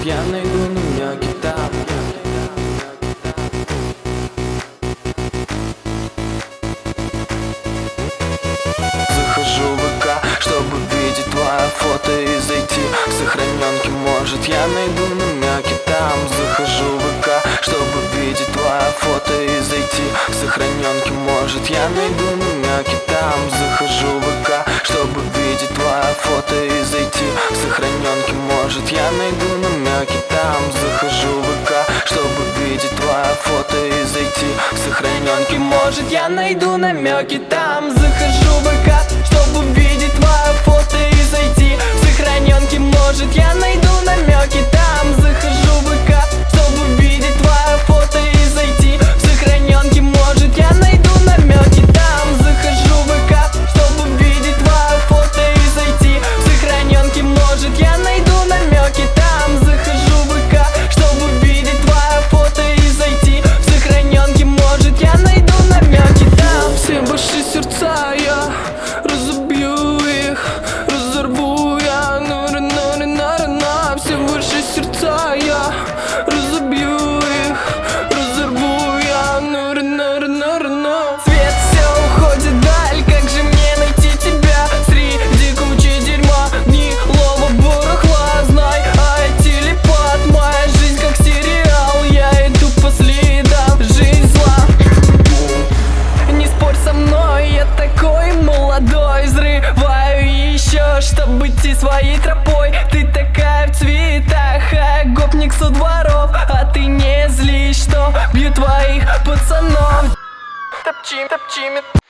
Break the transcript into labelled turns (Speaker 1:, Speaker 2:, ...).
Speaker 1: я найду намеки там. Захожу в ВК, чтобы видеть твое фото и зайти в сохраненки. Может, я найду намеки там. Захожу в ВК, чтобы видеть твое фото и зайти в сохраненки. Может, я найду намеки там. Захожу в ВК, чтобы видеть твое фото и зайти в сохраненки. Может, я найду намеки там. Захожу в ВК, чтобы видеть твое фото и зайти в сохраненки. Может, я найду намеки там. Захожу в ВК, чтобы видеть твое фото и зайти в сохраненки. Может, я найду намеки там. Захожу в ВК, чтобы видеть твое фото и зайти в сохраненки. Может, я найду намеки там. Захожу в ВК, чтобы видеть твое фото и зайти в сохраненки. Может, я найду намеки там. Захожу в ВК, чтобы видеть твое фото и зайти в сохраненки. Может, я найду намеки там. Все ваши сердца я разобью их, разорву я, на. Все ваши сердца я разобью их, разорву я, на. Свет все уходит вдаль, как же мне найти тебя среди кучи дерьма, гнилого барахла? Знай, телепат, моя жизнь как сериал, я иду по следам, жизнь зла. Не спорь со мной, я такой молодой, взрываю еще, чтобы идти своей тропой. Ты такая в цветах, а гопник со дворов, а ты не злись, что бью твоих пацанов. Топчи,